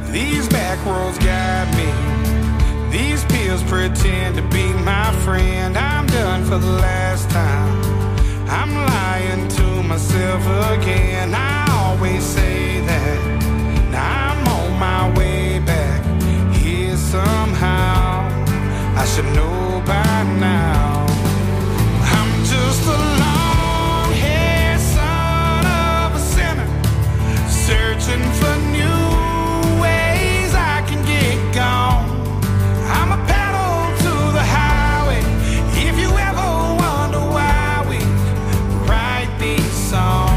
These back roads guide me. These pills pretend to be my friend. I'm done for the last time. I'm lying to myself again. I always say that. Now I'm on my way back here somehow. I should know by now. I'm just a long-haired son of a sinner, searching for new ways I can get gone. I'm a pedal to the highway. If you ever wonder why we write these songs,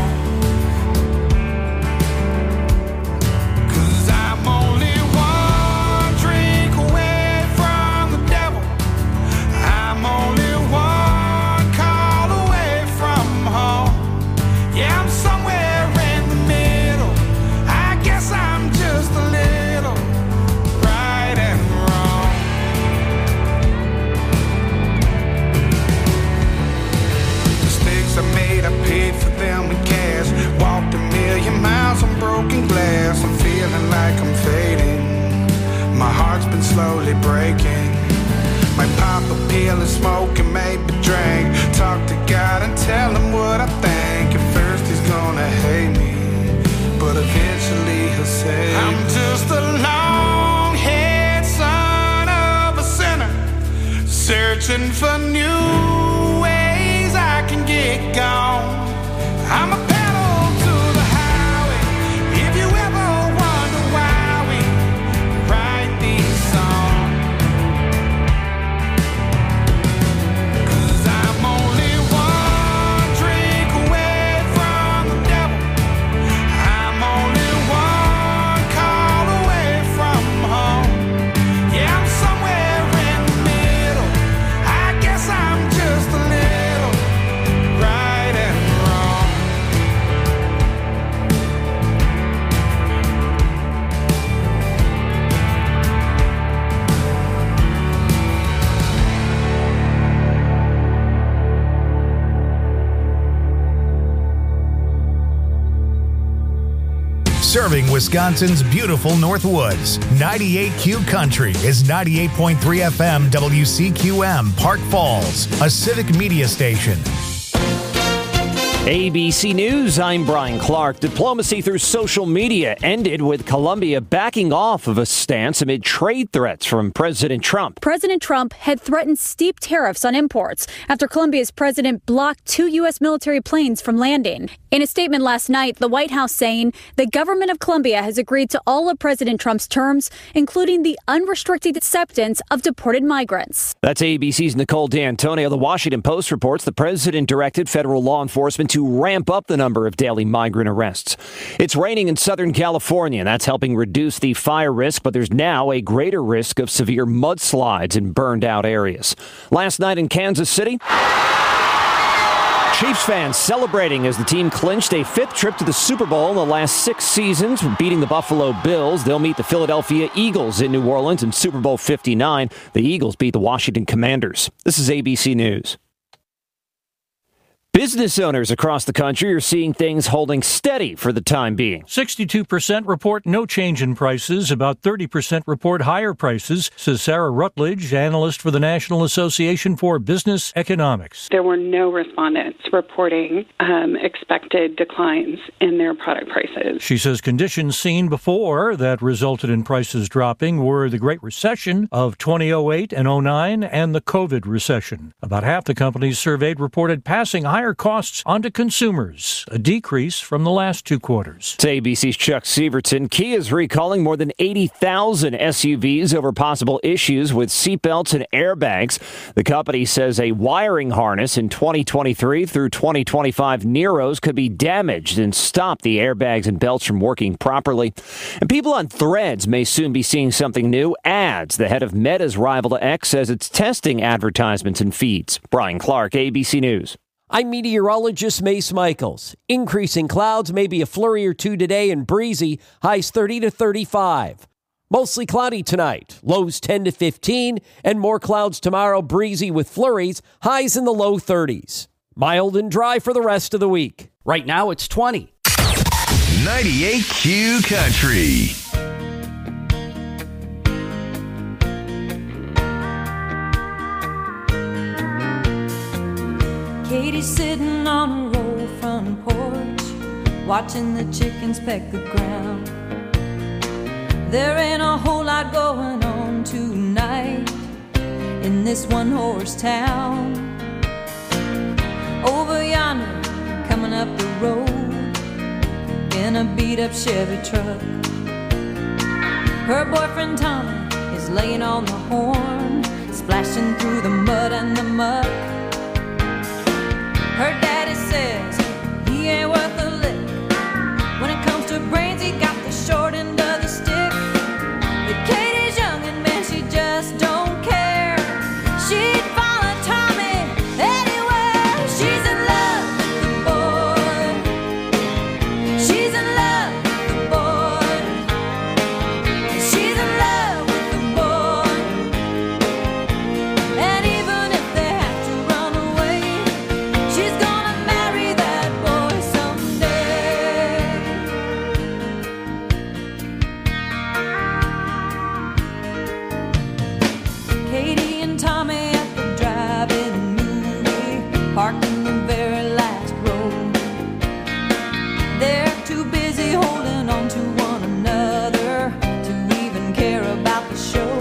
'cause I'm only one drink away from the devil. I'm only one call away from home. Yeah, I'm somewhere in the middle. I guess I'm just a little right and wrong. Mistakes I made, I paid for them in cash. Walked a million miles on broken glass. I'm feeling like I'm fading. My heart's been slowly breaking. Might pop a pill and smoke and maybe drink. Talk to God and tell him what I think. At first he's gonna hate me, but eventually he'll say, I'm just a long-haired son of a sinner, searching for new ways I can get gone. I'm a pedal to the highway. If you ever wonder why we write these songs, 'cause I'm only one drink away from the devil. I'm only one call away from home. Yeah, I'm somewhere in the middle. I guess I'm just a little right and wrong. Serving Wisconsin's beautiful Northwoods. 98Q Country is 98.3 FM WCQM Park Falls, a civic media station. ABC News, I'm Brian Clark. Diplomacy through social media ended with Colombia backing off of a stance amid trade threats from President Trump. President Trump had threatened steep tariffs on imports after Colombia's president blocked 2 U.S. military planes from landing. In a statement last night, the White House saying the government of Colombia has agreed to all of President Trump's terms, including the unrestricted acceptance of deported migrants. That's ABC's Nicole D'Antonio. The Washington Post reports the president directed federal law enforcement to ramp up the number of daily migrant arrests. It's raining in Southern California, and that's helping reduce the fire risk, but there's now a greater risk of severe mudslides in burned out areas. Last night in Kansas City, Chiefs fans celebrating as the team clinched a 5th trip to the Super Bowl in the last 6 seasons, beating the Buffalo Bills. They'll meet the Philadelphia Eagles in New Orleans in Super Bowl 59. The Eagles beat the Washington Commanders. This is ABC News. Business owners across the country are seeing things holding steady for the time being. 62% report no change in prices. About 30% report higher prices, says Sarah Rutledge, analyst for the National Association for Business Economics. There were no respondents reporting expected declines in their product prices. She says conditions seen before that resulted in prices dropping were the Great Recession of 2008 and 09 and the COVID recession. About half the companies surveyed reported passing higher costs onto consumers, a decrease from the last 2 quarters. To ABC's Chuck Severton, Kia is recalling more than 80,000 SUVs over possible issues with seatbelts and airbags. The company says a wiring harness in 2023 through 2025 Niros could be damaged and stop the airbags and belts from working properly. And people on Threads may soon be seeing something new. Ads. The head of Meta's rival to X says it's testing advertisements and feeds. Brian Clark, ABC News. I'm meteorologist Mace Michaels. Increasing clouds, maybe a flurry or two today and breezy, highs 30 to 35. Mostly cloudy tonight, lows 10 to 15, and more clouds tomorrow, breezy with flurries, highs in the low 30s. Mild and dry for the rest of the week. Right now it's 20. 98Q Country. She's sitting on her old front porch, watching the chickens peck the ground. There ain't a whole lot going on tonight in this one-horse town. Over yonder, coming up the road in a beat-up Chevy truck, her boyfriend Tommy is laying on the horn, splashing through the mud and the muck. Her daddy says he ain't worth a lick. When it comes to brains, he got the short end of the stick. But Katie's young and man, she just don't care. She'd follow Tommy anywhere. She's in love with the boy. She's in love with the boy. She's in love with the boy. And even if they have to run away, she's gonna marry that boy someday. Katie and Tommy at the drive-in movie, parked in the very last row. They're too busy holding on to one another to even care about the show.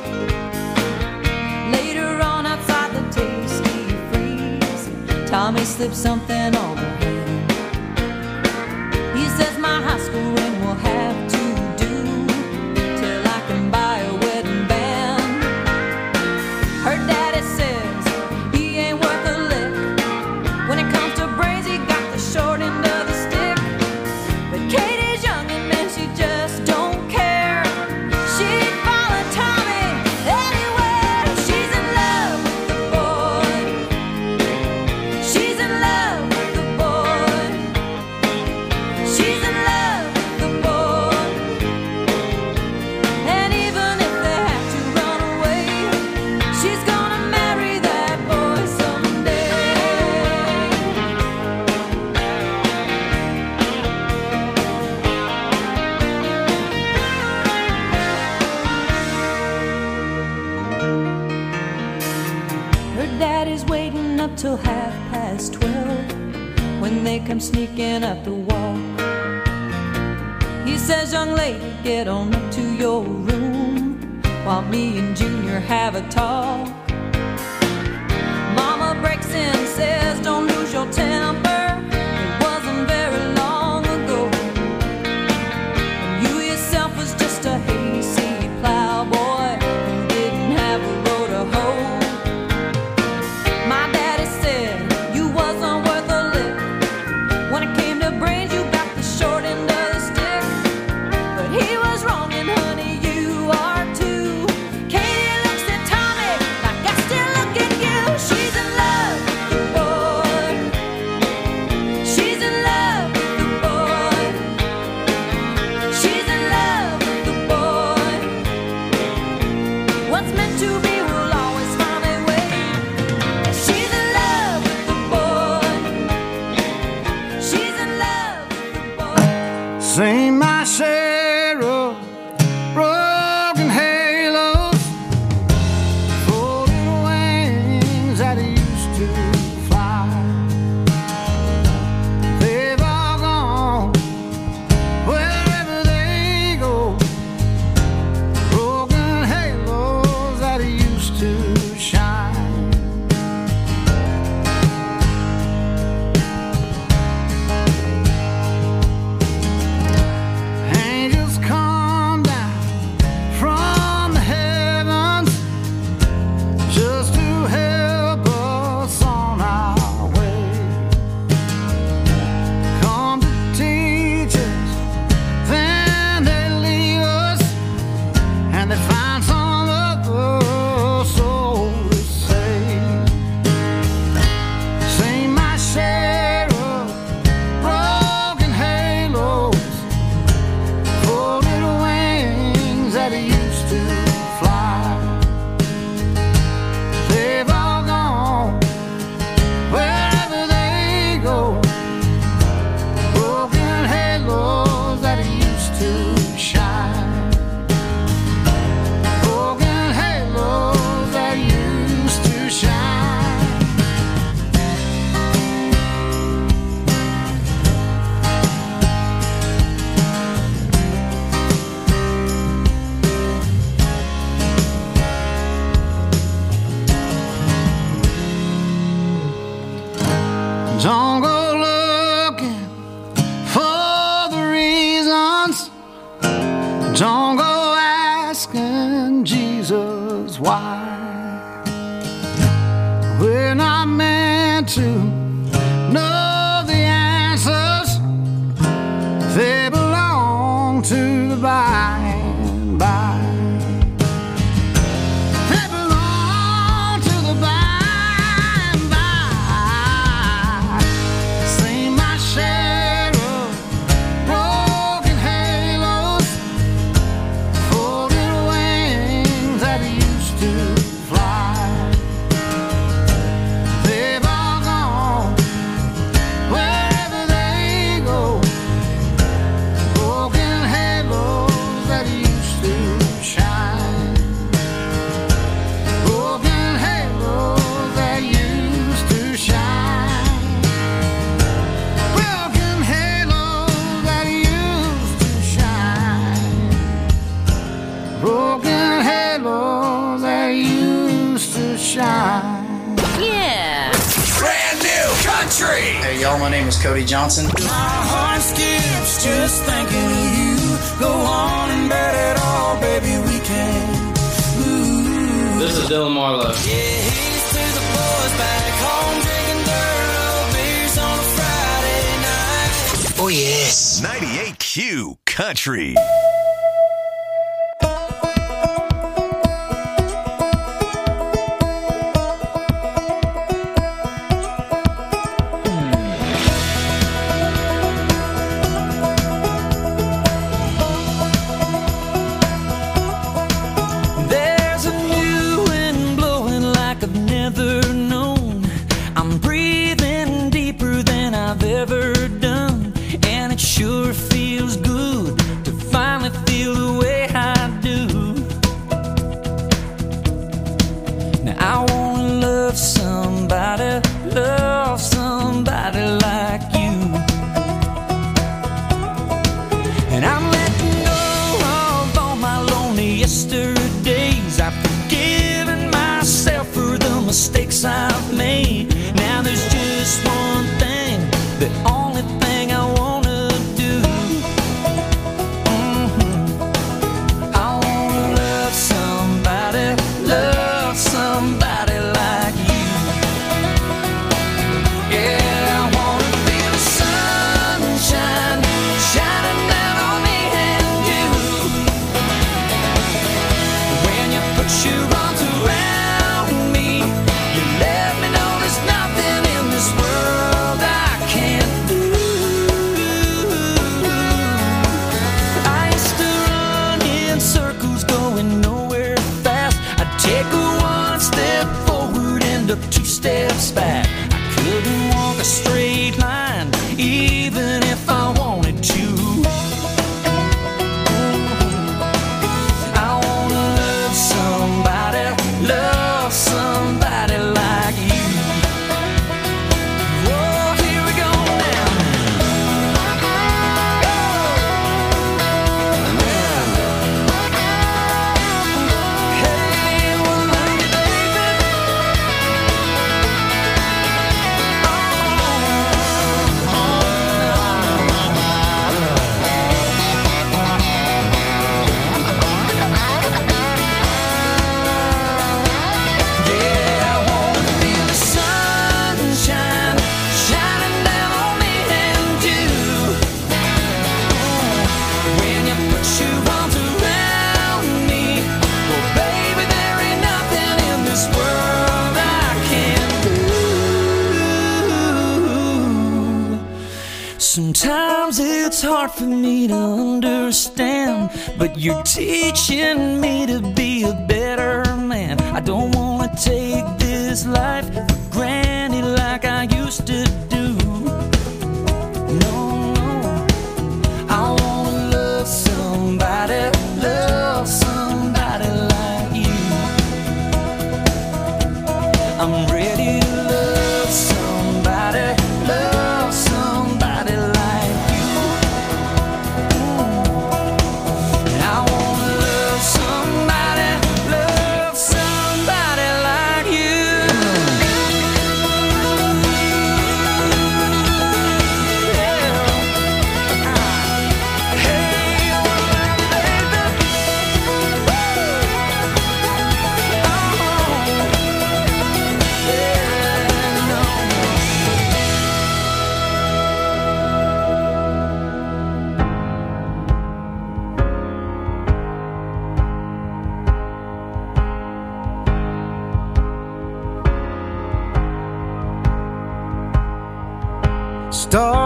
Later on outside the Tasty Freeze, Tommy slips something on her hand. He says my high school ring will have to do till I can buy a wedding band. Her daddy says he ain't worth a lick. When it comes to brains, he got the short end of the stick. But Katie's young and man, she just don't care. She'd follow Tommy anywhere. She's in love with the boy. She's in love with the boy. She's in love with the boy. And even if they have to run away, she's gonna marry that boy someday. Her daddy's waiting up till 12:30 when they come sneaking up the walk. He says, young lady, get on up to your room while me and Junior have a talk. Mama breaks in and says, don't lose your temper. It wasn't very long ago when you yourself was just a hayseed plowboy who didn't have a row to hoe. My daddy said you wasn't worth a lick. When it came to brains, you got the short end of the stick. But he was wrong, and honey, you are too. Katie looks at Tommy like I still look at you. She's in love with the boy. the by and by. They belong to the by and by. See my share of broken halos, folded wings that used to fly. They've all gone wherever they go. Broken halos that used to shine. Broken halos that used to shine. Broken halos that used to shine. Broken halos that used to shine. Yeah. Brand new country. Hey y'all, my name is Cody Johnson. My heart skips just thinking of you. Go on and bet it all, baby, we can. Ooh. This is Dylan Marlowe. Yeah, here's to the boys back home drinking dirt road beers on a Friday night. Oh, yes. 98Q Country. There's a new wind blowing like I've never known. I'm breathing deeper than I've ever done, and it sure feels good to finally feel the way I do. Now I wanna love somebody like you. And I'm letting go of all my lonely yesterdays. I've forgiven myself for the mistakes I've made. Now there's just one thing, the only thing I wanna do. I wanna love somebody like you. Yeah, I wanna feel the sunshine shining down on me and you. When you put your arms around me, you let me know there's nothing in this world I can't do. I used to run in circles going nowhere fast. I'd take one step forward and up two steps back. I couldn't walk a straight line even if I wanted to. I wanna love somebody like you. Oh, here we go now. Hey, well, love you, baby. Yeah, I wanna feel the sunshine shining down on me and you. When you put your arms around me, well, baby, there ain't nothing in this world I can't do. Sometimes it's hard for me to understand, but you're teaching me to be a better man. I don't wanna take this life for granted like I used to do. No, no. I wanna love somebody like you. I'm ready to love somebody like you. And I wanna love somebody like you.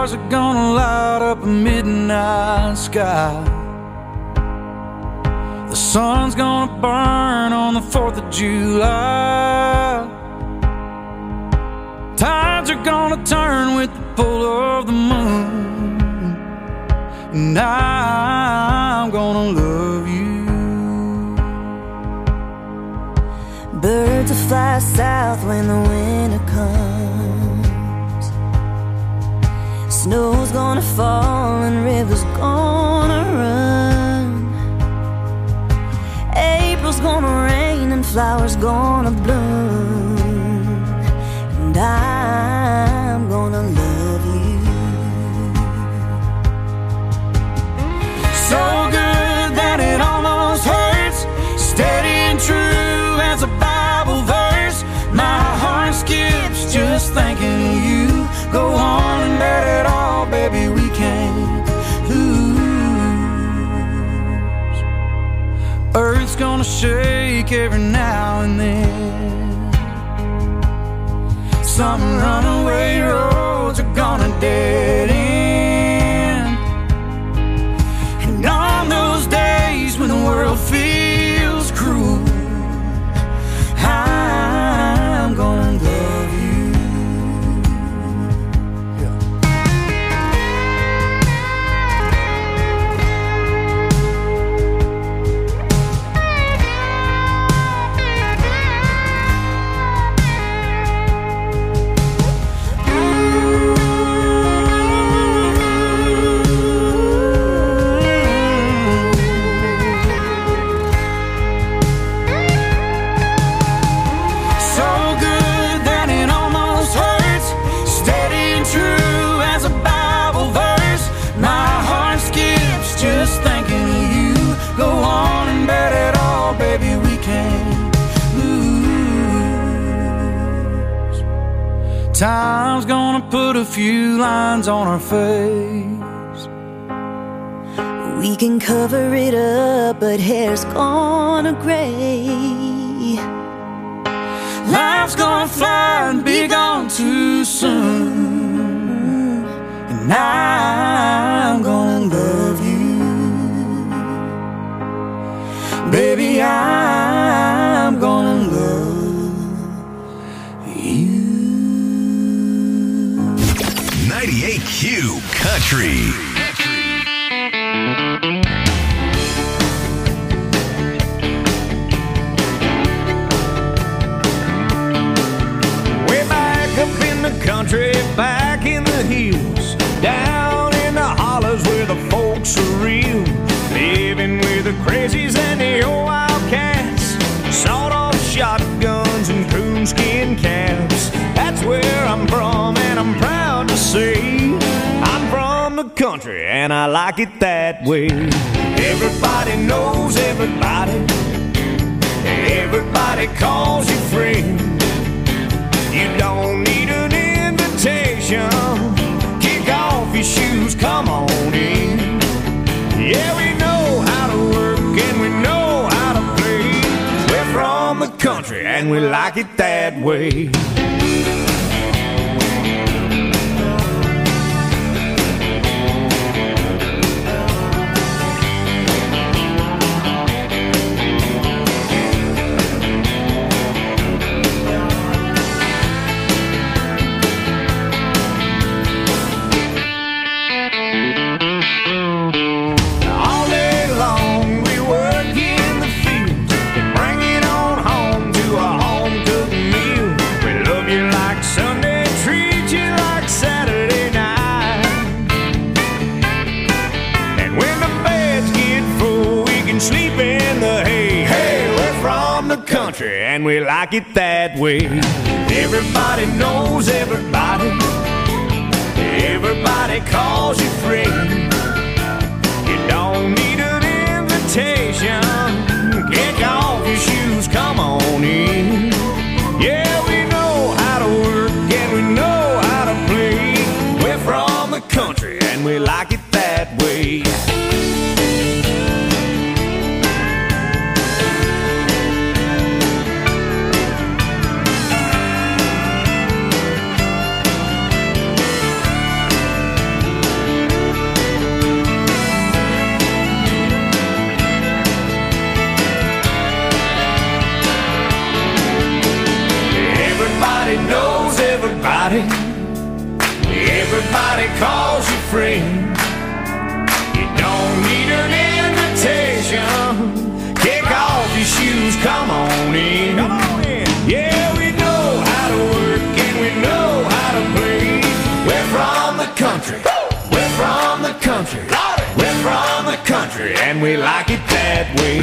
stars are gonna light up a midnight sky. The sun's gonna burn on the 4th of July. Tides are gonna turn with the pull of the moon, and I'm gonna love you. Birds will fly south when the winter comes. Snow's gonna fall and rivers gonna run. April's gonna rain and flowers gonna bloom, and I'm gonna love you. So good that it almost hurts, steady and true as a Bible verse. My heart skips just thinking of you. Go on and let it all, baby, we can't lose. Earth's gonna shake every now and then. Some runaway roads are gonna dead end. And on those days when the world feels cruel, I'm gonna love you. Time's gonna put a few lines on our face. We can cover it up, but hair's gonna gray. Life's gonna fly and be gone too soon, and I'm gonna love you. Baby, I'm gonna love you. 98Q Country. Way back up in the country, back in the hills, down in the hollers where the folks are real, living with the crazies and the old wildcats, sawed-off shotguns and coonskin caps. That's where I'm from, and I'm proud to say I'm from the country, and I like it that way. Everybody knows everybody, everybody calls you friend. You don't need an invitation, kick off your shoes, come on in. Yeah, we know how to work and we know how to play. We're from the country and we like it that way. And we like it that way. Everybody knows everybody, everybody calls you friend. You don't need an invitation, kick off your shoes, come on in. Yeah, we know how to work and we know how to play. We're from the country and we like it that way. everybody. Everybody calls you friend. You don't need an invitation. Kick off your shoes, come on in. Come on in. Yeah, we know how to work and we know how to play. We're from the country. We're from the country. We're from the country and we like it that way.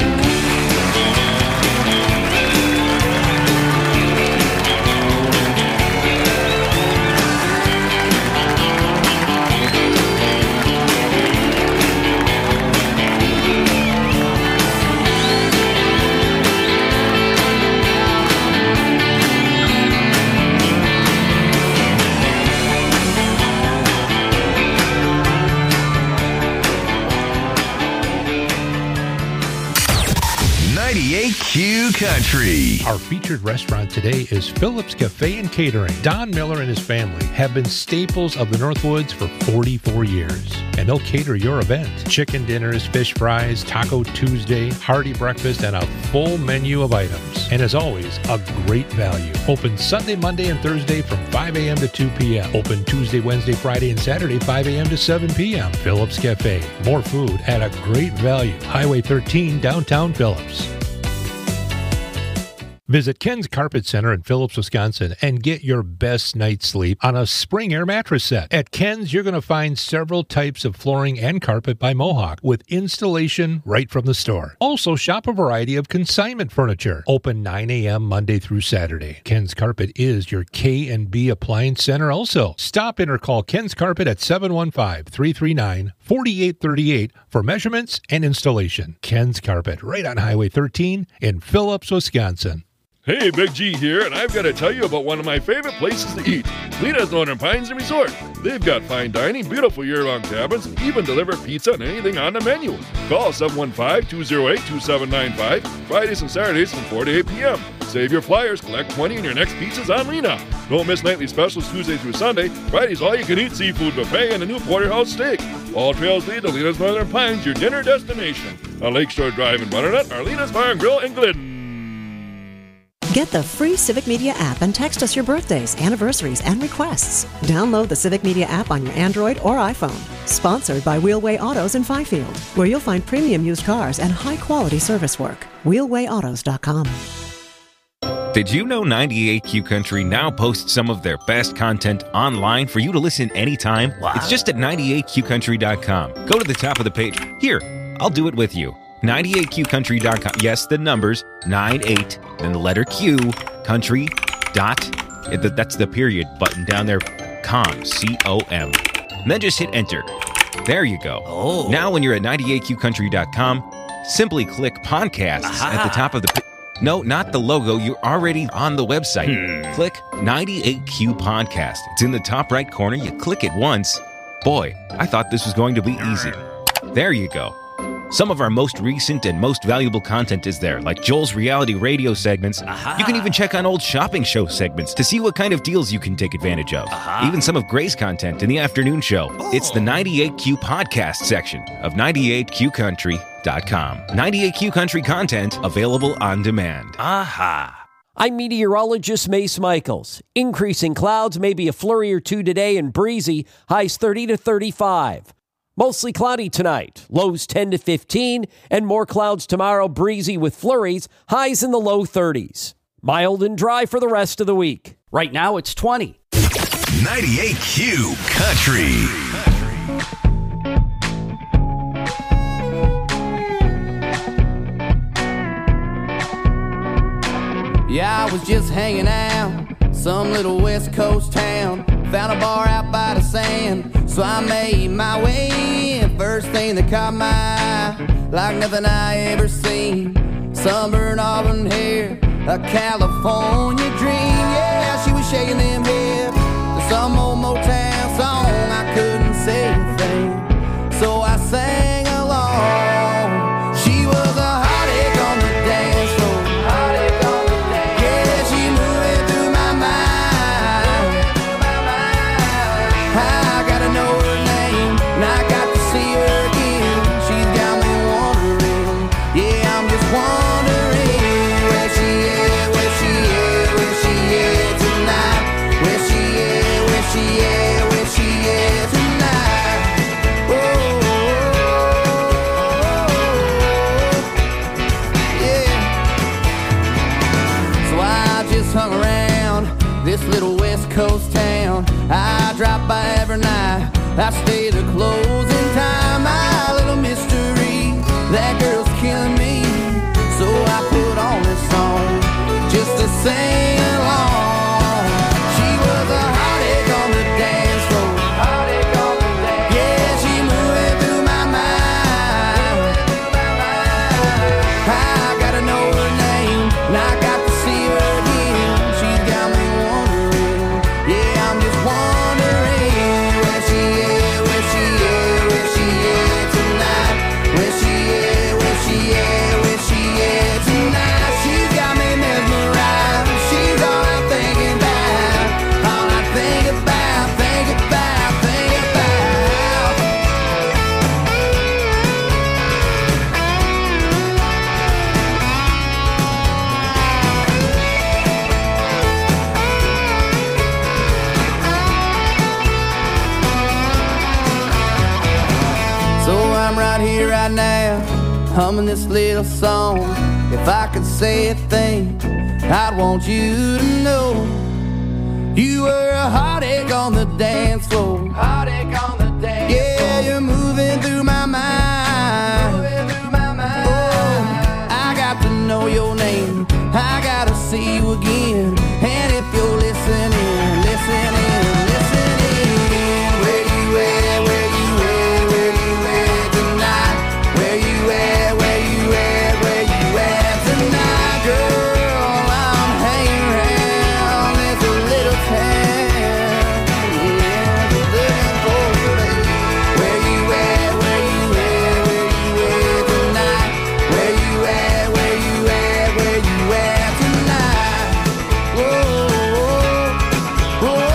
98Q Country. Our featured restaurant today is Phillips Cafe and Catering. Don Miller and his family have been staples of the Northwoods for 44 years, and they'll cater your event. Chicken dinners, fish fries, Taco Tuesday, hearty breakfast, and a full menu of items. And as always, a great value. Open Sunday, Monday, and Thursday from 5 a.m. to 2 p.m. Open Tuesday, Wednesday, Friday, and Saturday, 5 a.m. to 7 p.m. Phillips Cafe. More food at a great value. Highway 13, downtown Phillips. Visit Ken's Carpet Center in Phillips, Wisconsin, and get your best night's sleep on a spring air mattress set. At Ken's, you're going to find several types of flooring and carpet by Mohawk with installation right from the store. Also, shop a variety of consignment furniture. Open 9 a.m. Monday through Saturday. Ken's Carpet is your K&B appliance center also. Stop in or call Ken's Carpet at 715-339-4838 for measurements and installation. Ken's Carpet, right on Highway 13 in Phillips, Wisconsin. Hey, Big G here, and I've got to tell you about one of my favorite places to eat, Lena's Northern Pines and Resort. They've got fine dining, beautiful year-round cabins, and even deliver pizza and anything on the menu. Call 715-208-2795, Fridays and Saturdays from 4 to 8 p.m. Save your flyers, collect 20 and your next pizza's on Lena. Don't miss nightly specials Tuesday through Sunday. Fridays all-you-can-eat seafood buffet and a new porterhouse steak. All trails lead to Lena's Northern Pines, your dinner destination. On Lakeshore Drive in Butternut, or Lena's Bar and Grill in Glidden. Get the free Civic Media app and text us your birthdays, anniversaries, and requests. Download the Civic Media app on your Android or iPhone. Sponsored by Wheelway Autos in Fifield, where you'll find premium used cars and high-quality service work. WheelwayAutos.com. Did you know 98Q Country now posts some of their best content online for you to listen anytime? Wow. It's just at 98QCountry.com. Go to the top of the page. Here, I'll do it with you. 98QCountry.com. Yes, the numbers, 98, then the letter Q, country, that's the period button down there, com, C-O-M. And then just hit enter. There you go. Oh. Now when you're at 98QCountry.com, simply click podcasts at the top of the No, not the logo. You're already on the website. Click 98Q Podcast. It's in the top right corner. You click it once. Boy, I thought this was going to be easy. There you go. Some of our most recent and most valuable content is there, like Joel's reality radio segments. You can even check on old shopping show segments to see what kind of deals you can take advantage of. Even some of Gray's content in the afternoon show. It's the 98Q podcast section of 98QCountry.com. 98Q Country content available on demand. I'm meteorologist Mace Michaels. Increasing clouds, maybe a flurry or two today and breezy, highs 30 to 35. Mostly cloudy tonight, lows 10 to 15, and more clouds tomorrow, breezy with flurries, highs in the low 30s. Mild and dry for the rest of the week. Right now it's 20. 98Q Country. Yeah, I was just hanging out, some little West Coast town. Found a bar out by the sand, so I made my way in. First thing that caught my eye, like nothing I ever seen. Sunburned auburn hair, a California dream. Yeah, she was shaking them hips to some old Motown song. I couldn't say a thing, so I sang along. She was a heartache on the dance floor. Heartache on the dance. Yeah, she moving through my mind. I gotta know her name, and I got to see her again. She's got me wondering, yeah, I'm just wondering where she is, where she is, where she is tonight, where she I stay to closing time, my little mystery. That girl's killing me, so I put on this song just to sing along. She was a heartache on the dance floor. Yeah, she moving through my mind. I gotta know her name, and I got to see her again. She's got me wondering, yeah, I'm just wondering where she is, where she is, where she is tonight. Where she is, where she is, where she is tonight. She's got me mesmerized. She's all I'm thinking about, all I think about, think about, think about. So I'm right here, right now, humming this little song. If I could say a thing, I'd want you to know you were a heartache on the dance floor. Heartache on the dance floor. Yeah, you're moving through my mind. Oh, I got to know your name. I gotta see you again. And if you're listening, listening, listening, where you at, where you at, where you at tonight? Where you at, where you at, where you at tonight? Girl, I'm hanging around this little town. Yeah, just looking for you. Where you at, where you at, where you at tonight? Where you at, where you at, where you at tonight? Whoa, whoa, whoa.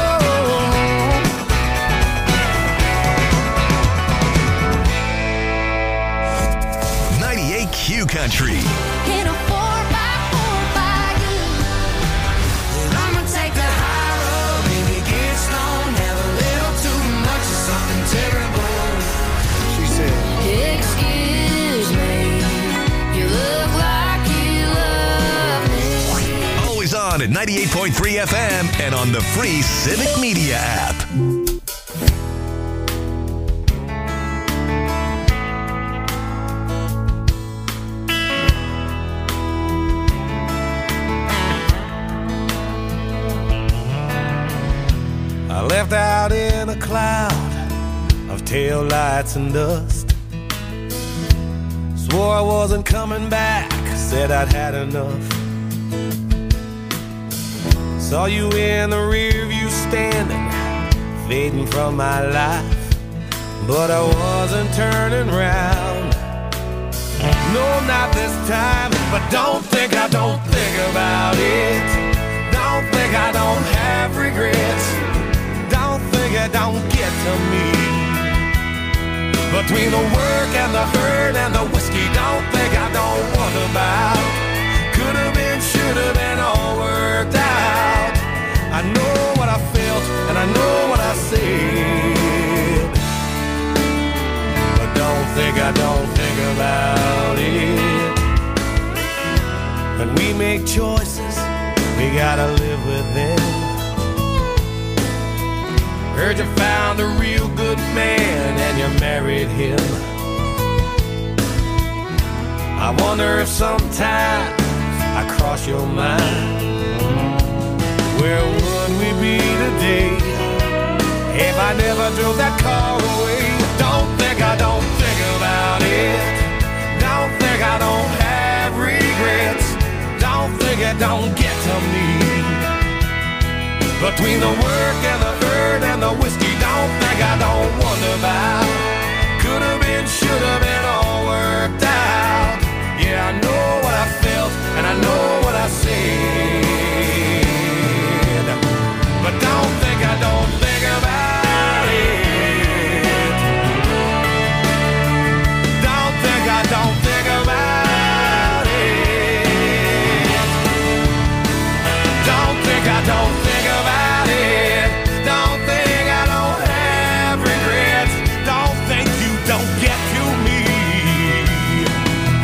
98Q Country. In a 4x4 baggy. I'ma take the high road, baby, get stoned, have a little too much of something terrible. She said, Excuse me, you look like you love me. Always on at 98.3 FM and on the free Civic Media app. I left out in a cloud of taillights and dust. Swore I wasn't coming back, said I'd had enough. Saw you in the rear view standing, fading from my life, but I wasn't turning round. No, not this time, but don't think I don't think about it. Don't think I don't have regrets. Don't think it don't get to me. Between the work and the hurt and the whiskey, don't think I don't wonder about. Could have been, should have been, all worked out. I know what I felt and I know what I said, but don't think I don't think about it. When we make choices, we gotta live with them. Heard you found a real good man and you married him. I wonder if sometimes I cross your mind. Where would we be today if I never drove that car away? Don't think I don't think about it. Don't think I don't have regrets. Don't think it don't get to me. Between the work and the hurt and the whiskey, don't think I don't wonder about. Could have been, should have been, all worked out. Yeah, I know what I felt and I know what I said, but don't think I don't think about it. Don't think I don't think about it. Don't think I don't think about it. Don't think I don't have regrets. Don't think you don't get to me.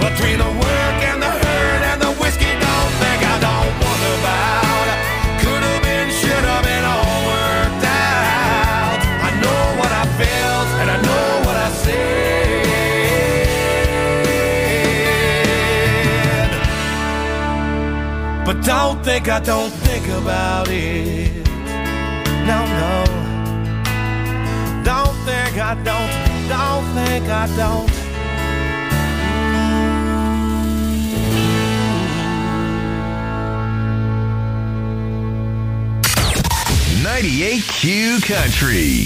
Don't think I don't think about it. No, no. Don't think I don't think I don't. 98 Q Country.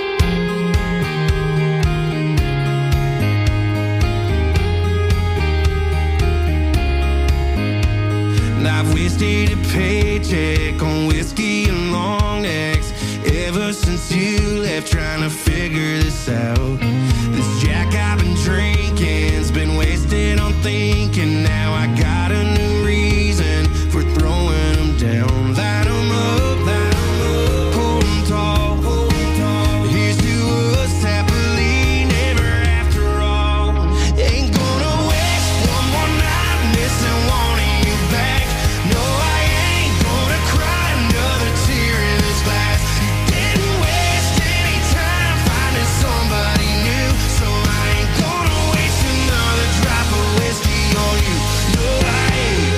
I've wasted a paycheck on whiskey and long necks ever since you left, trying to figure this out. This Jack I've been drinking's been wasted on thinking. Now I got a new reason for throwing them down. Light them up, hold them tall. Here's to us happily never after all. Ain't gonna waste one more night missing wanting you back. No, I ain't gonna cry another tear in this glass. Didn't waste any time finding somebody new, so I ain't gonna waste another drop of whiskey on you. No, I ain't.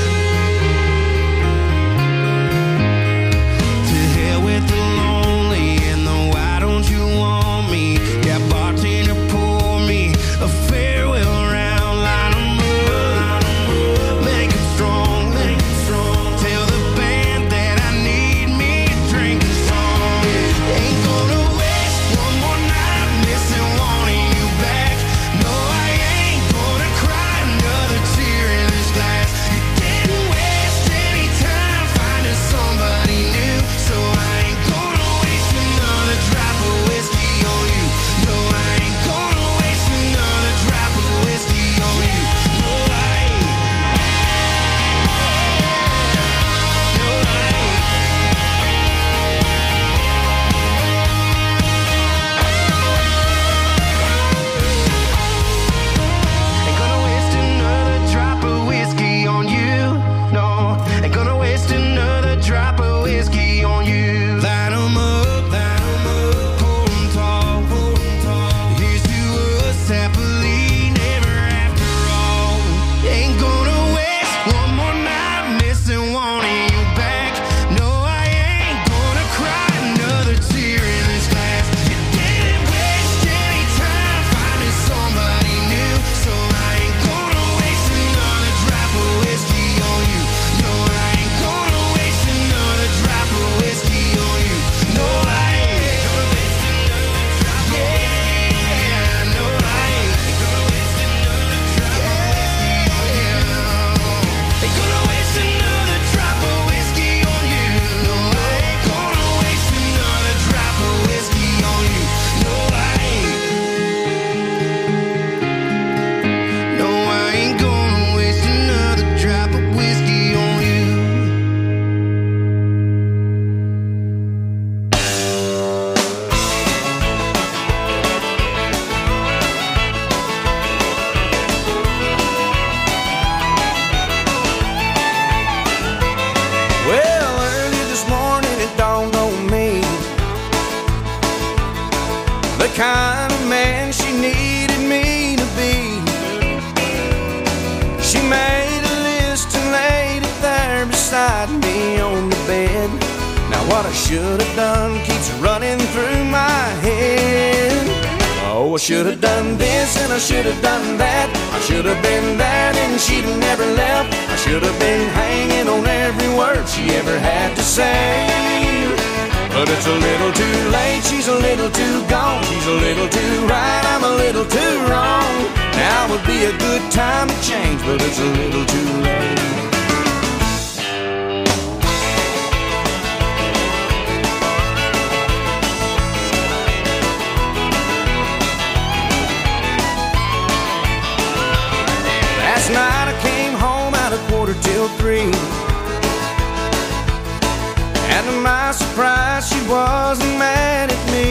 To hell with the lonely and the why don't you want me? Got bartender pour me a farewell round. Line 'em up, make 'em strong. Tell the band that I need me a drinking song. Ain't gonna waste one more night missing wanting you back. No, I ain't gonna cry another tear in this glass. You didn't waste any time finding somebody new, so I ain't gonna waste another drop of whiskey on you. No, I ain't gonna waste another drop of whiskey on you. No, I ain't. No, I ain't. Ain't gonna waste another drop of whiskey on you. No, ain't gonna waste another drop of whiskey on you. Light 'em up, hold 'em tall. Here's to us happily never after all. Ain't gonna waste one more night missing wanting you back. No, I ain't gonna cry another tear in this glass. You didn't waste any time finding somebody new, so I ain't gonna waste another drop of whiskey on you. No, I ain't gonna waste another drop of whiskey on you. No, I ain't gonna waste another drop of whiskey. Yeah, no, I ain't gonna waste another drop of whiskey on you. Ain't gonna waste another drop of whiskey on you. No, I ain't gonna waste another drop of whiskey on you. No, I ain't. No, I ain't gonna waste another drop of whiskey on you. Well, early this morning it dawned on me the kind of man she needed me to be. She made a list and laid it there beside me on the bed. Now what I should have done keeps running through my head. Oh, I should have done this and I should have done that. I should have been that and she'd have never left. I should have been hanging on every word she ever had to say. But it's a little too late, she's a little too gone. She's a little too right, I'm a little too wrong. Now would be a good time to change, but it's a little too late. Last night I came home at 2:45. And to my surprise, she wasn't mad at me.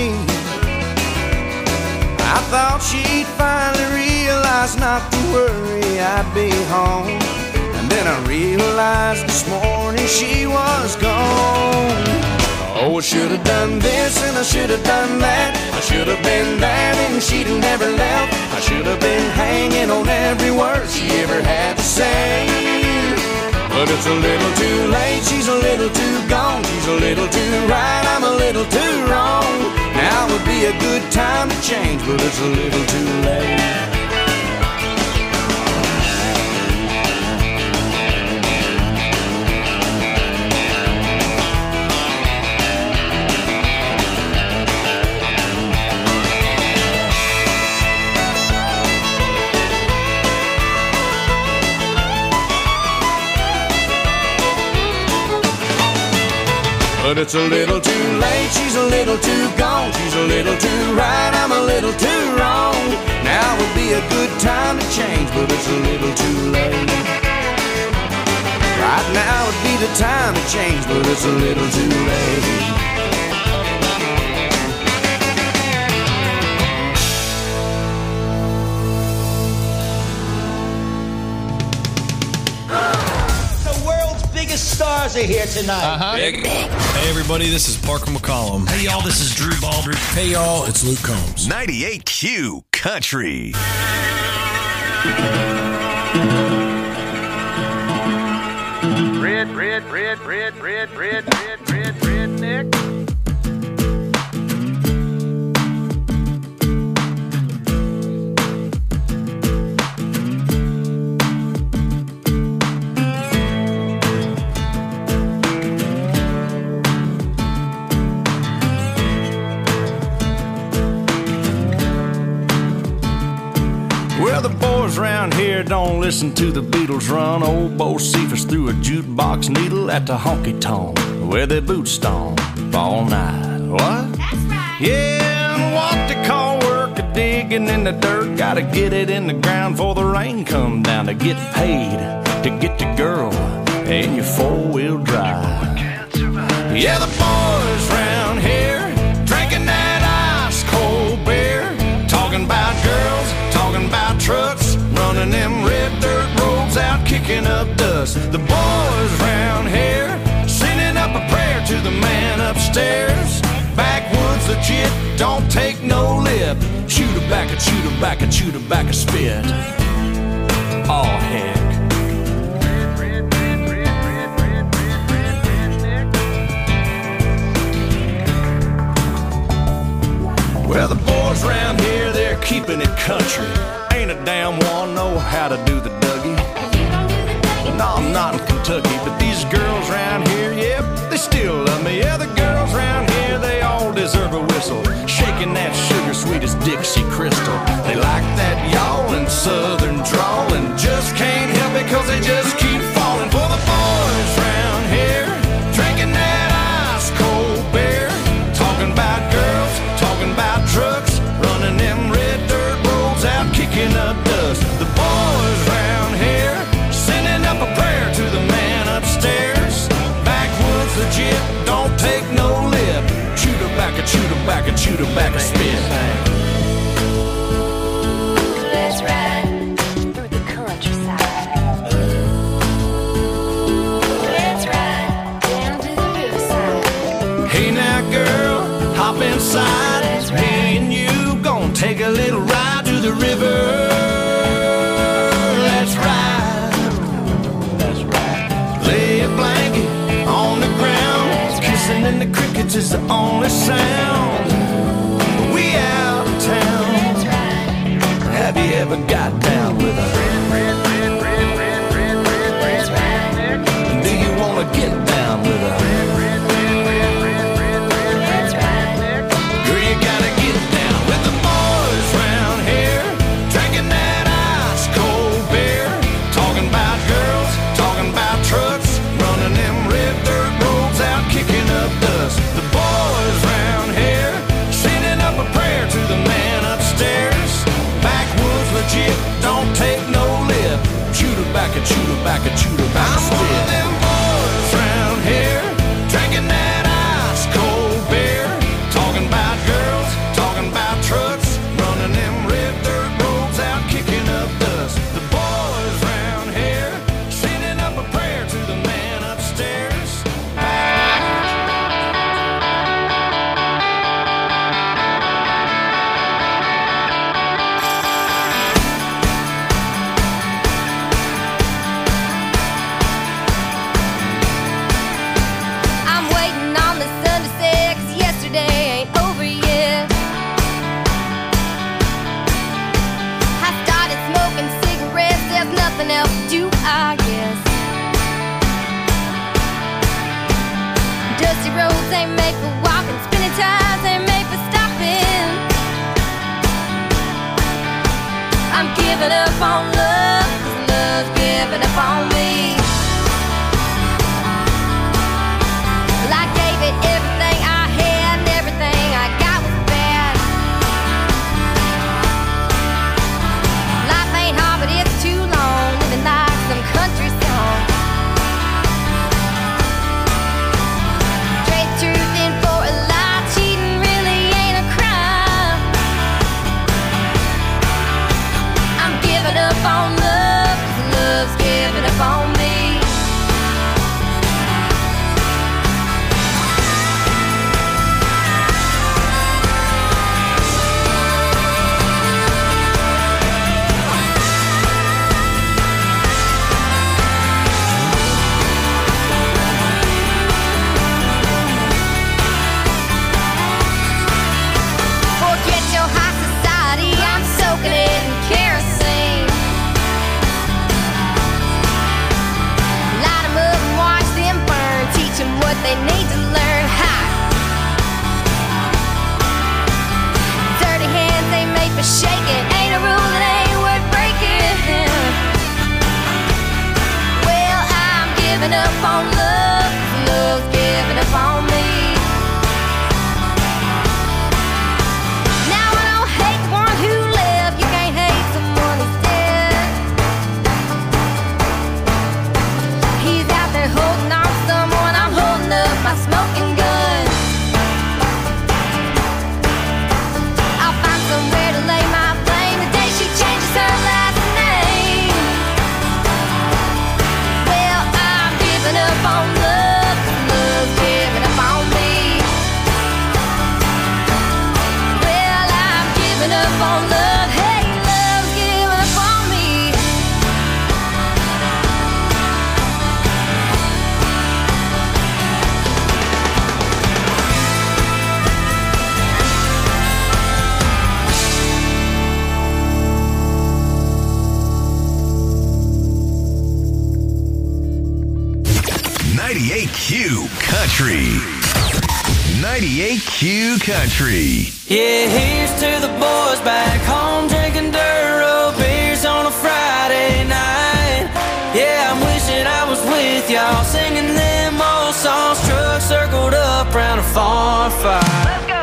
I thought she'd finally realize not to worry, I'd be home. And then I realized this morning she was gone. Oh, I should have done this and I should have done that. I should have been that and she'd have never left. I should have been hanging on every word she ever had to say. But it's a little too late, little too gone, she's a little too right, I'm a little too wrong. Now would be a good time to change, but it's a little too late. But it's a little too late, she's a little too gone, she's a little too right, I'm a little too wrong. Now would be a good time to change, but it's a little too late. Right now would be the time to change, but it's a little too late. Stars are here tonight. Big. Hey, everybody, this is Parker McCollum. Hey, y'all, this is Drew Baldridge. Hey, y'all, it's Luke Combs. 98Q Country. Redneck. Well, the boys around here don't listen to the Beatles run. Old Bo Cephas threw a jukebox needle at the honky-tonk where their boots stomp all night. What? That's right. Yeah, and what they call work a digging in the dirt. Gotta get it in the ground before the rain come down to get paid, to get the girl in your four-wheel drive. Yeah, the boys around here drinking that ice-cold beer, talking about girls, talking about trucks, running them red dirt roads out, kicking up dust. The boys round here sending up a prayer to the man upstairs. Backwoods legit, don't take no lip. Chew tobacco, chew tobacco, chew tobacco, spit. Oh, heck. Well, the boys around here, they're keeping it country. Ain't a damn one know how to do the Dougie. No, I'm not in Kentucky, but these girls around here, yep, they still love me. Yeah, the girls around here, they all deserve a whistle. Shaking that sugar sweet as Dixie Crystal. They like that yawling southern drawl and just can't help it cause they just keep falling for the boys around here. Drinking that ice cold beer, talking about girls, talking about trucks, running them red dirt roads out, kicking up dust. The boys round here sending up a prayer to the man upstairs. Backwoods legit, don't take no lip. Chew tobacco, chew tobacco, chew tobacco, spit. Let's ride through the countryside. Let's ride down to the riverside. Hey now girl, hop inside. Me and you gon' take a little ride to the river. Let's ride. That's right. Lay a blanket on the ground. Kissing in the crickets is the only sound. We out of town. Have you ever got down with a do you wanna get down with a don't take no lip. Chew tobacco, chew tobacco, chew tobacco, spit. I'm one of them boys round here, drinking that ice cold beer, talking about girls, talking about trucks, running them red dirt roads out, kicking up dust. The boys round here, sending up a prayer to the man upstairs. do, I guess. Dusty roads ain't made for walking, spinning tires ain't made for stopping. I'm giving up on love, 'cause love's giving up on me. Well, I gave it everything I had, and everything I got was bad. Life ain't hard, but it's too long, living like some country song. Trade truth in for a lie, cheating really ain't a crime. I'm giving up on love, 'cause love's giving up on me. Forget your high society, I'm soaking it in kerosene. Light 'em up and watch them burn, teach 'em what they need to learn. Hot. Dirty hands ain't made for shaking, ain't a rule that ain't worth breaking. Well, I'm giving up on love, 'cause love's giving up on me. Now I don't hate the one who left, you can't hate someone who's dead. He's out there holding on to someone, I'm holding up my smoking gun. I'll find somewhere to lay my flame the day she changes her last name. Well, I'm giving up on love, 'cause love's giving up on me. Well, I'm giving up on love, hey, love's giving up on me. Q Country. 98Q Country. Yeah, here's to the boys back home drinking Duro beers on a Friday night. Yeah, I'm wishing I was with y'all singing them old songs, trucks circled up round a farm fire. Let's go.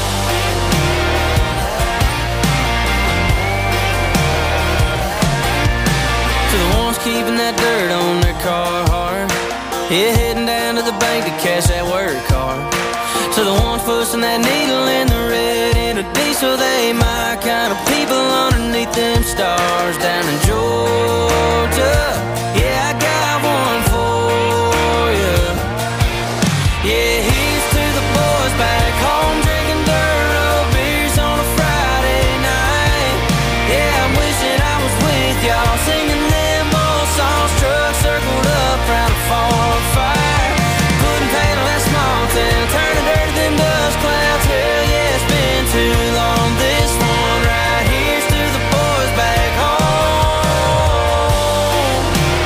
To the ones keeping that dirt on their car hard. Yeah, heading down to the bank to cash that work card. To the ones pushing that needle in the red in a diesel, they my kind of people underneath them stars down in Georgia. Yeah, I got one for you. Yeah, here's to the boys back home drinking Duro beers on a Friday night. Yeah, I'm wishing I was with y'all singing them old songs, trucks circled up round a farm fire. Putting paint on that small town, turning dirty them dust clouds. Hell yeah, it's been too long. This one right here's to the boys back home.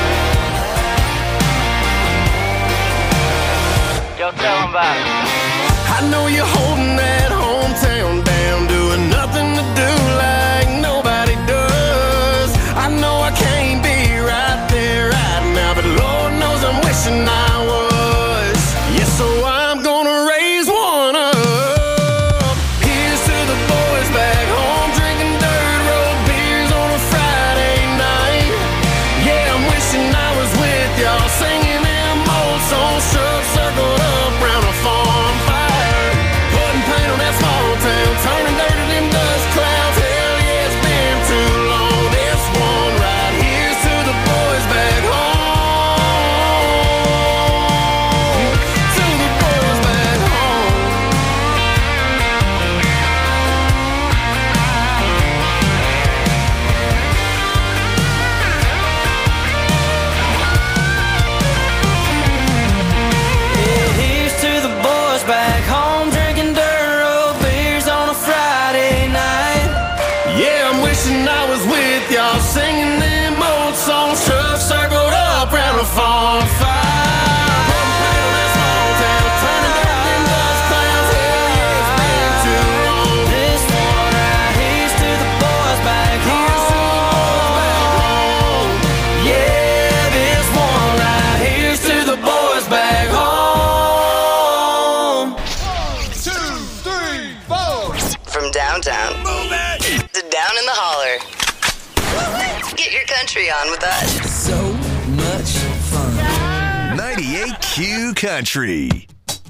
country on with us. So much fun. 98Q Country.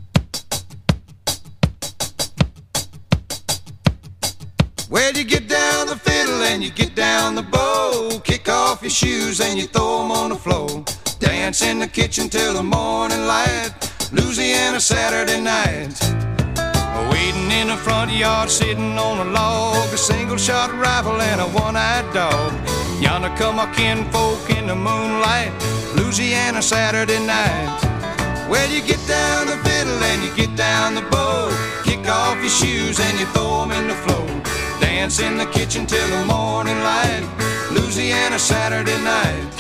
Well, you get down the fiddle and you get down the bow. Kick off your shoes and you throw them on the floor. Dance in the kitchen till the morning light. Louisiana Saturday night. Waiting in the front yard, sitting on a log. A single-shot rifle and a one-eyed dog. Yonder come our kinfolk in the moonlight. Louisiana Saturday night. Well, you get down the fiddle and you get down the bow. Kick off your shoes and you throw them in the floor. Dance in the kitchen till the morning light. Louisiana Saturday night.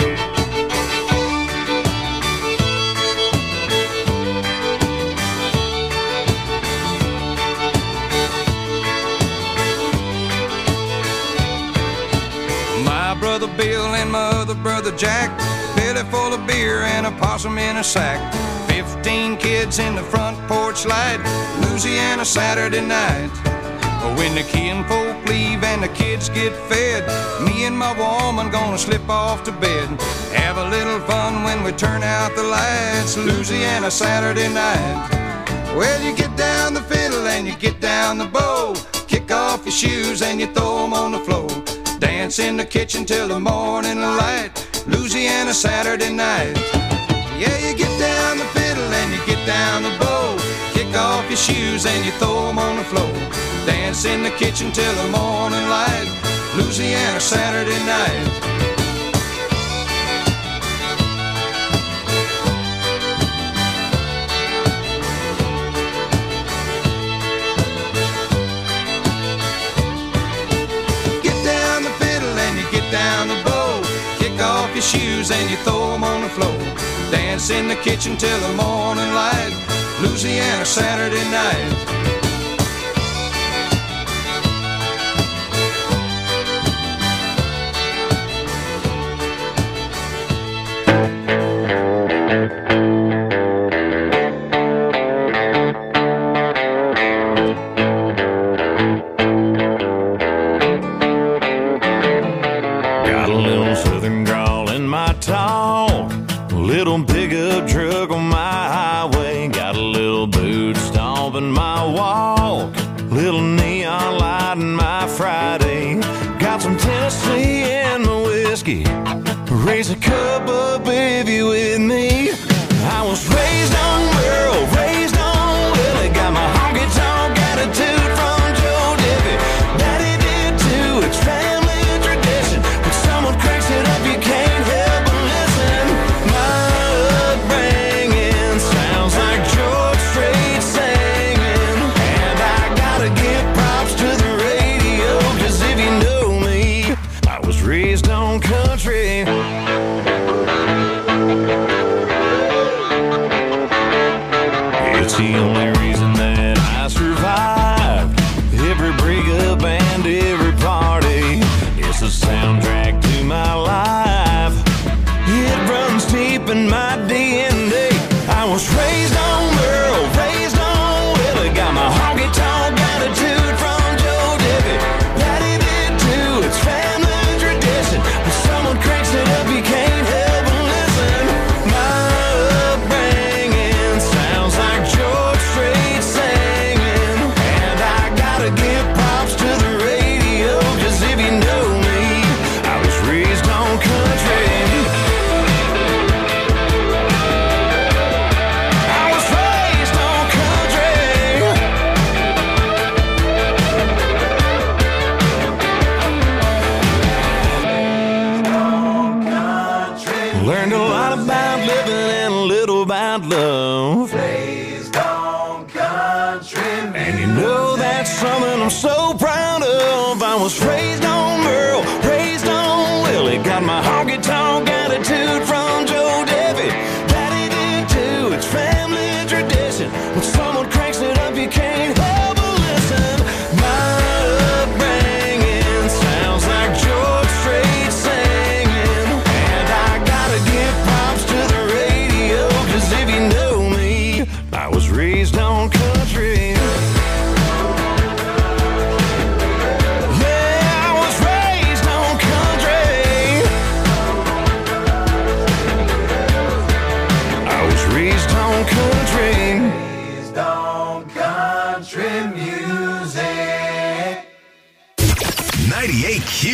My brother Bill and my other brother Jack, belly full of beer and a possum in a sack. 15 kids in the front porch light. Louisiana Saturday night. When the kinfolk leave and the kids get fed, me and my woman gonna slip off to bed. Have a little fun when we turn out the lights. Louisiana Saturday night. Well, you get down the fiddle and you get down the bow. Kick off your shoes and you throw them on the floor. Dance in the kitchen till the morning light. Louisiana Saturday night. Yeah, you get down the fiddle and you get down the bow. Kick off your shoes and you throw them on the floor. Dance in the kitchen till the morning light. Louisiana Saturday night. Get down the fiddle and you get down the bow. Kick off your shoes and you throw them on the floor. Dance in the kitchen till the morning light. Louisiana Saturday night. Raise a cup up if you with me. I was raised on Merle, raised on Willie. Got my honky tonk attitude from Joe Diffie. Daddy did too, it's family tradition. When someone cranks it up, you can't help but listen. My upbringing sounds like George Strait singing. And I gotta give props to the radio, 'cause if you know me, I was raised on country. It's the only reason that I survived every breakup and every party. It's a soundtrack to my life. It runs deep in my DNA. I was raised on Merle, raised on Willie. Got my honky tonk attitude from Joe Diffie. Daddy did too, it's family tradition. When someone cranks it up, you can't help but listen. My upbringing sounds like George Strait singing. And I gotta give props to the radio, 'cause if you know me, I was raised on country. I was raised on country. Learned a lot about living and a little about love. Raised on country. And you know that's something I'm so proud of. I was raised on Merle, raised on Willie. Got my honky tonk attitude from Joe Diffie. Daddy did too, it's family tradition. When someone cranks it up, you can't help but listen. My upbringing sounds like George Strait singing. And I gotta give props to the radio, 'cause if you know me, I was raised on country. Yeah, I was raised on country.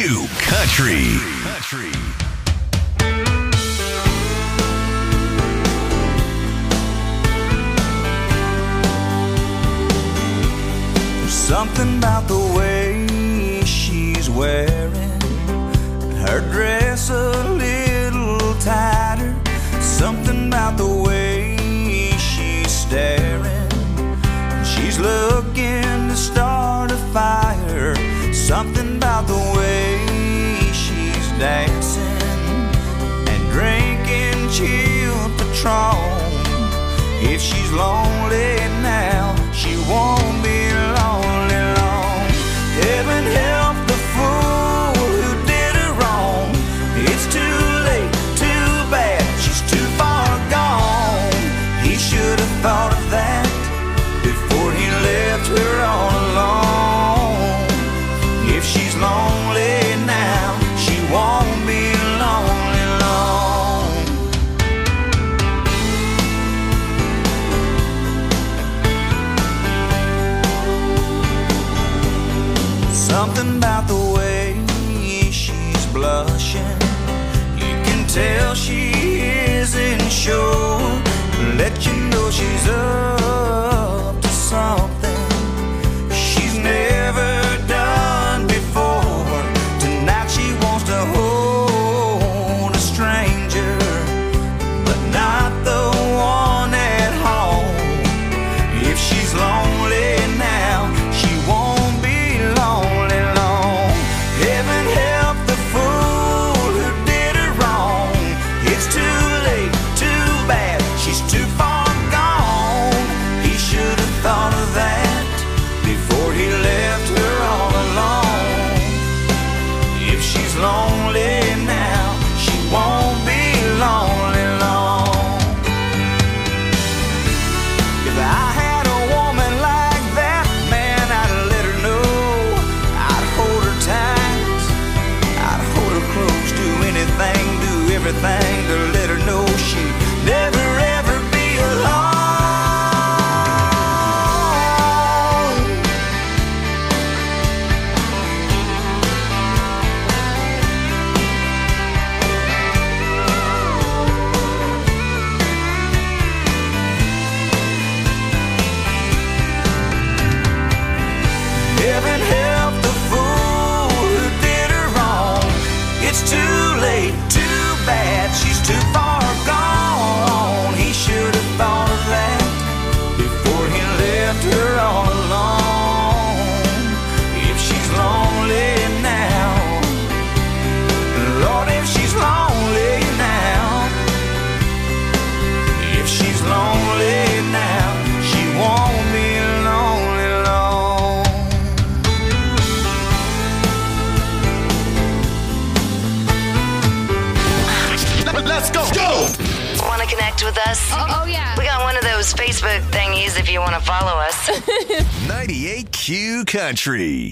98Q Country. There's something about the way she's wearing her dress a little tighter. Something about the way she's staring. She's looking to start a fire. Something about the way she's dancing and drinking chilled Patron. If she's lonely now, she won't be lonely long. Heaven help the fool who did her wrong. It's too late, too bad, she's too far gone. He should have thought of that before he left her all alone. If she's lonely now, she won't be lonely long. Something about the way she's blushing, you can tell she isn't sure. Let you know she's up to something she's never done before. Tonight she wants to hold a stranger, but not the one at home. If she's lonely now, she won't be lonely long. Heaven help the fool who did her wrong. It's too late, too bad, she's too far gone. He should have thought of that before he left her all alone. If she's lonely now, she won't be lonely long. If I had a woman like that, man, I'd let her know. I'd hold her tight, I'd hold her close, do anything, do everything to let her know she'd never ever be alone. Heaven help the fool who did her wrong. It's too late, too bad, she's too far gone. He should have thought of that before he left her all alone. If she's lonely now, Lord, if she's lonely now, if she's lonely now, she won't be lonely long. Let's go! Go! Want to connect with us? Oh, yeah. We got one of those Facebook thingies if you want to follow us. 98Q Country.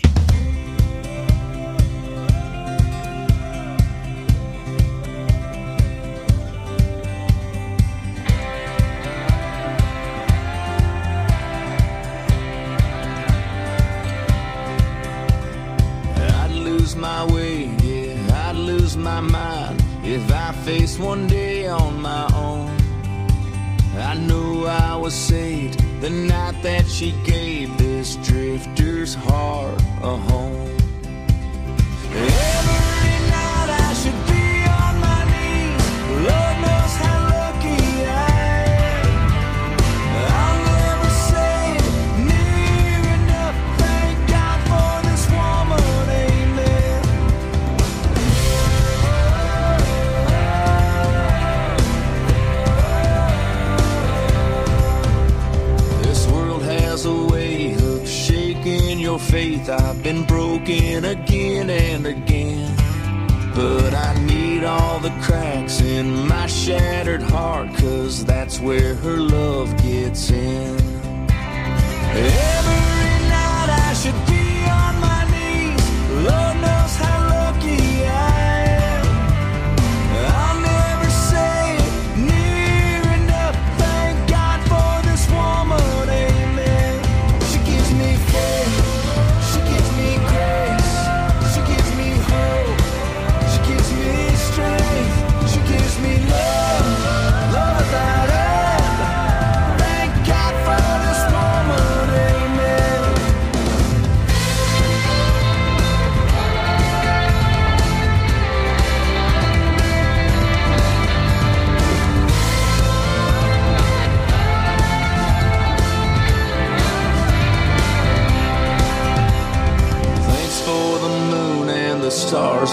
I'd lose my way, yeah, I'd lose my mind if I faced one day on my own. I knew I was saved the night that she gave this drifter's heart a home. Every night I should be on my knees. Lord knows how lucky I am. I'll never say near enough. Thank God for this woman, amen. This world has a way of shaking your faith. I've been broken again and again, but I need all the cracks in my shattered heart, 'cause that's where her love gets in. Every night I should be on my knees. Lord knows how lucky I am. I'll never say near enough. Thank God for this woman, amen. She gives me faith, she gives me grace, she gives me hope.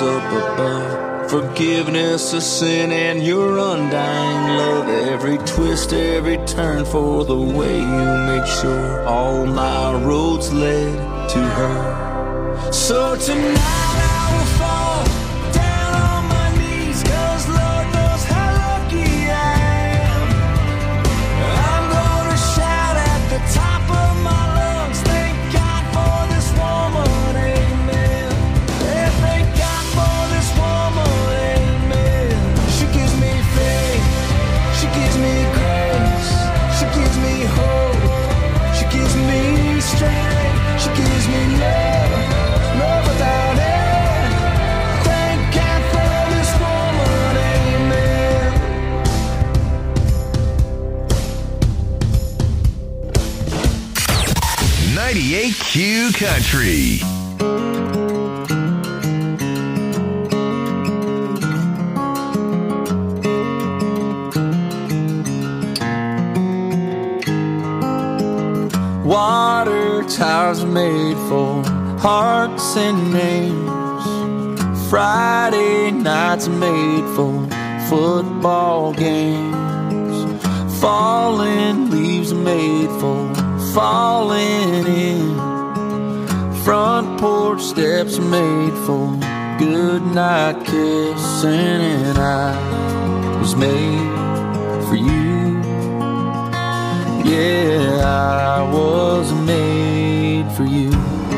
up above. Forgiveness of sin and your undying love. Every twist, every turn for the way you made sure all my roads led to her. So tonight I will fall down on my knees, 'cause Lord knows how lucky I am. I'm gonna shout at the top of my lungs, thank God for this woman, amen. Yeah, thank God for this woman, amen. She gives me faith, she gives me grace, she gives me hope, she gives me strength, she gives me love, love without end. Thank God for this woman, amen. 98 Q Country. Water towers are made for hearts and names. Friday nights are made for football games. Falling leaves are made for falling in. Front porch steps are made for good night kissing. And I was made for you. Yeah, I was made for you.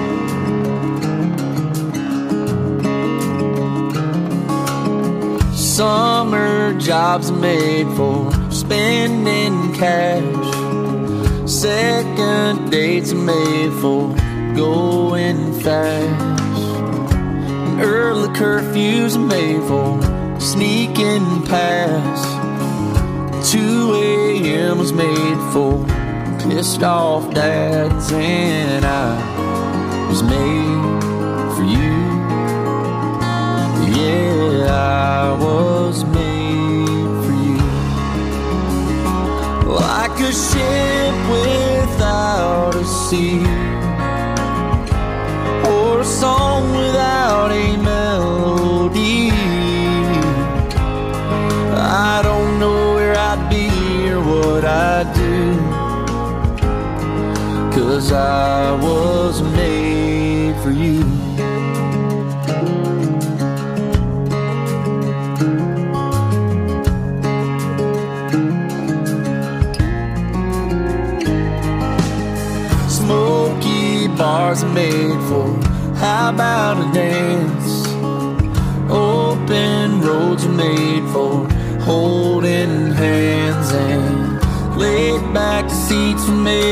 Summer jobs are made for spending cash. Second dates are made for going fast. And early curfews are made for sneaking past. 2 a.m. was made for pissed off dads, and I was made for you. Yeah, I was made for you. Like a ship without a sea, or a song without a melody. I don't know where I'd be or what I'd do, 'cause I was made for you. Smoky bars are made for how about a dance. Open roads are made for holding hands, and laid back seats were made